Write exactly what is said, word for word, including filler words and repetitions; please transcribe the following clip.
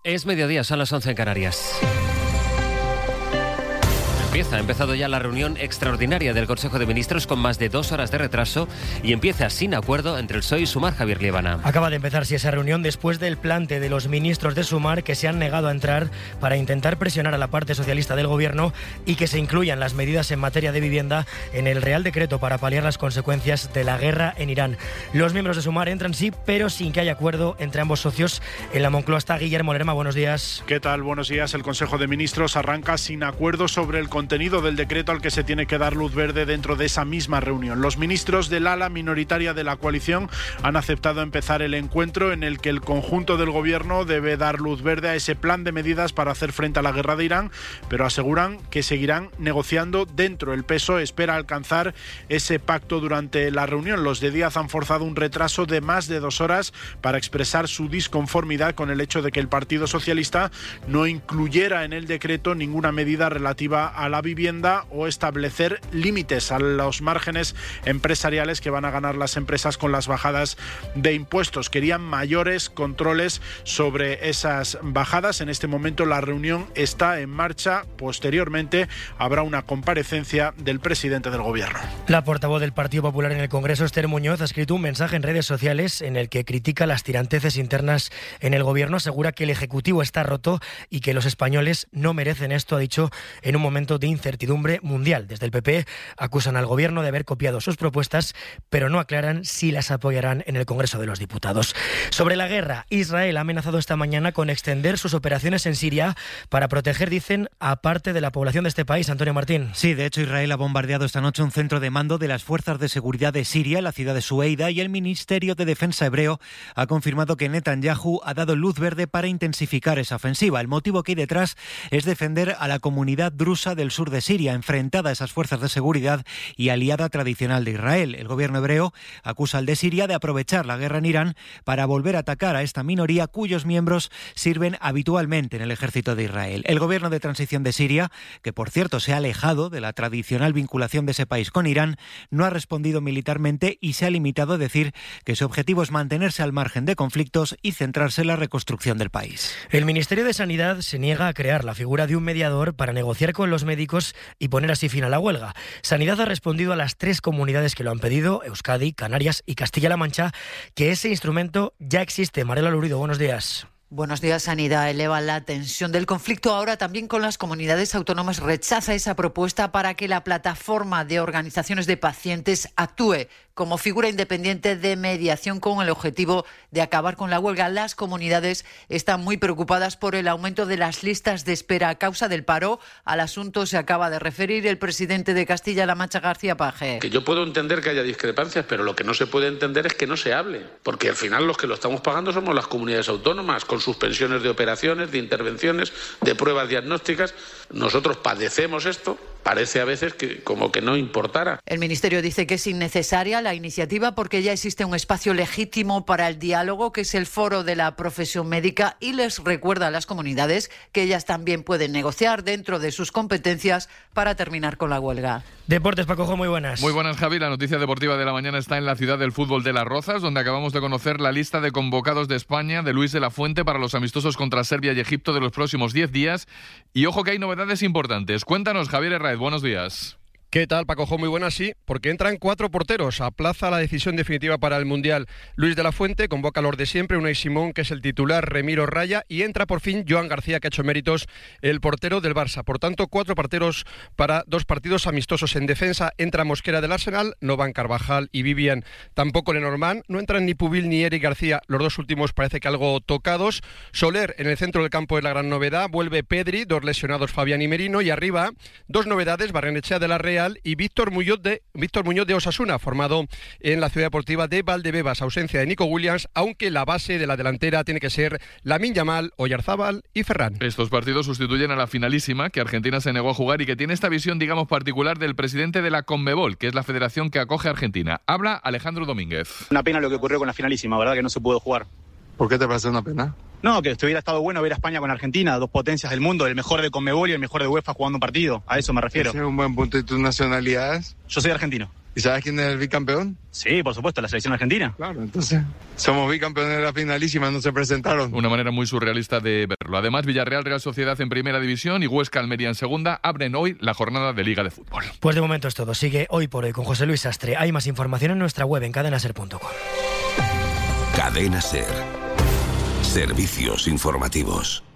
Es mediodía, son las once en Canarias. Empieza, ha empezado ya la reunión extraordinaria del Consejo de Ministros con más de dos horas de retraso y empieza sin acuerdo entre el P S O E y Sumar. Javier Liébana. Acaba de empezar sí, esa reunión después del plante de los ministros de Sumar que se han negado a entrar para intentar presionar a la parte socialista del Gobierno y que se incluyan las medidas en materia de vivienda en el Real Decreto para paliar las consecuencias de la guerra en Irán. Los miembros de Sumar entran sí, pero sin que haya acuerdo entre ambos socios. En la Moncloa está Guillermo Lerma. Buenos días. ¿Qué tal? Buenos días. El Consejo de Ministros arranca sin acuerdo sobre el contenido del decreto al que se tiene que dar luz verde dentro de esa misma reunión. Los ministros del ala minoritaria de la coalición han aceptado empezar el encuentro en el que el conjunto del Gobierno debe dar luz verde a ese plan de medidas para hacer frente a la guerra de Irán, pero aseguran que seguirán negociando dentro. El P S O E espera alcanzar ese pacto durante la reunión. Los de Díaz han forzado un retraso de más de dos horas para expresar su disconformidad con el hecho de que el Partido Socialista no incluyera en el decreto ninguna medida relativa a la vivienda o establecer límites a los márgenes empresariales que van a ganar las empresas con las bajadas de impuestos. Querían mayores controles sobre esas bajadas. En este momento la reunión está en marcha. Posteriormente habrá una comparecencia del presidente del Gobierno. La portavoz del Partido Popular en el Congreso, Esther Muñoz, ha escrito un mensaje en redes sociales en el que critica las tiranteces internas en el Gobierno. Asegura que el Ejecutivo está roto y que los españoles no merecen esto, ha dicho, en un momento de incertidumbre mundial. Desde el P P acusan al Gobierno de haber copiado sus propuestas, pero no aclaran si las apoyarán en el Congreso de los Diputados. Sobre la guerra, Israel ha amenazado esta mañana con extender sus operaciones en Siria para proteger, dicen, a parte de la población de este país. Antonio Martín. Sí, de hecho Israel ha bombardeado esta noche un centro de mando de las fuerzas de seguridad de Siria, la ciudad de Sueida, y el Ministerio de Defensa hebreo ha confirmado que Netanyahu ha dado luz verde para intensificar esa ofensiva. El motivo que hay detrás es defender a la comunidad drusa del sur de Siria, enfrentada a esas fuerzas de seguridad y aliada tradicional de Israel. El gobierno hebreo acusa al de Siria de aprovechar la guerra en Irán para volver a atacar a esta minoría cuyos miembros sirven habitualmente en el ejército de Israel. El gobierno de transición de Siria, que por cierto se ha alejado de la tradicional vinculación de ese país con Irán, no ha respondido militarmente y se ha limitado a decir que su objetivo es mantenerse al margen de conflictos y centrarse en la reconstrucción del país. El Ministerio de Sanidad se niega a crear la figura de un mediador para negociar con los médicos y poner así fin a la huelga. Sanidad ha respondido a las tres comunidades que lo han pedido, Euskadi, Canarias y Castilla-La Mancha, que ese instrumento ya existe. Marela Lurido, buenos días. Buenos días. Sanidad eleva la tensión del conflicto ahora también con las comunidades autónomas. Rechaza esa propuesta para que la plataforma de organizaciones de pacientes actúe como figura independiente de mediación con el objetivo de acabar con la huelga. Las comunidades están muy preocupadas por el aumento de las listas de espera a causa del paro. Al asunto se acaba de referir el presidente de Castilla-La Mancha, García Paje. Que yo puedo entender que haya discrepancias, pero lo que no se puede entender es que no se hable, porque al final los que lo estamos pagando somos las comunidades autónomas, con suspensiones de operaciones, de intervenciones, de pruebas diagnósticas. Nosotros padecemos esto. Parece a veces que como que no importara. El Ministerio dice que es innecesaria la iniciativa porque ya existe un espacio legítimo para el diálogo, que es el foro de la profesión médica, y les recuerda a las comunidades que ellas también pueden negociar dentro de sus competencias para terminar con la huelga. Deportes, Paco, muy buenas. Muy buenas, Javi. La noticia deportiva de la mañana está en la ciudad del fútbol de Las Rozas, donde acabamos de conocer la lista de convocados de España de Luis de la Fuente para los amistosos contra Serbia y Egipto de los próximos diez días. Y ojo que hay novedades importantes. Cuéntanos, Javier Herráez. Buenos días. ¿Qué tal, Paco? Muy buenas, sí, porque entran cuatro porteros. Aplaza la decisión definitiva para el Mundial Luis de la Fuente, convoca a los de siempre, Unai Simón, que es el titular, Remiro Raya, y entra por fin Joan García, que ha hecho méritos, el portero del Barça. Por tanto, cuatro porteros para dos partidos amistosos. En defensa entra Mosquera del Arsenal, no van Carvajal y Vivian, tampoco Lenormand, no entran ni Pubil ni Eric García, los dos últimos parece que algo tocados. Soler en el centro del campo es la gran novedad, vuelve Pedri, dos lesionados Fabián y Merino, y arriba dos novedades, Barrenechea de la Real y Víctor Muñoz de Víctor Muñoz de Osasuna, formado en la ciudad deportiva de Valdebebas. Ausencia de Nico Williams, aunque la base de la delantera tiene que ser Lamine Yamal, Oyarzábal y Ferran. Estos partidos sustituyen a la finalísima que Argentina se negó a jugar y que tiene esta visión, digamos, particular del presidente de la Conmebol, que es la federación que acoge a Argentina. Habla Alejandro Domínguez. Una pena lo que ocurrió con la finalísima, ¿verdad? Que no se pudo jugar. ¿Por qué te parece una pena? No, que hubiera estado bueno ver a España con Argentina, dos potencias del mundo, el mejor de Conmebol y el mejor de UEFA jugando un partido. A eso me refiero. ¿Es un buen punto de tus nacionalidades? Yo soy argentino. ¿Y sabes quién es el bicampeón? Sí, por supuesto, la selección argentina. Claro, entonces somos bicampeones de la finalísima, no se presentaron. Una manera muy surrealista de verlo. Además, Villarreal, Real Sociedad en primera división y Huesca, Almería en segunda abren hoy la jornada de Liga de Fútbol. Pues de momento es todo. Sigue Hoy por Hoy con José Luis Sastre. Hay más información en nuestra web en cadena ser punto com. Cadena Ser. Servicios informativos.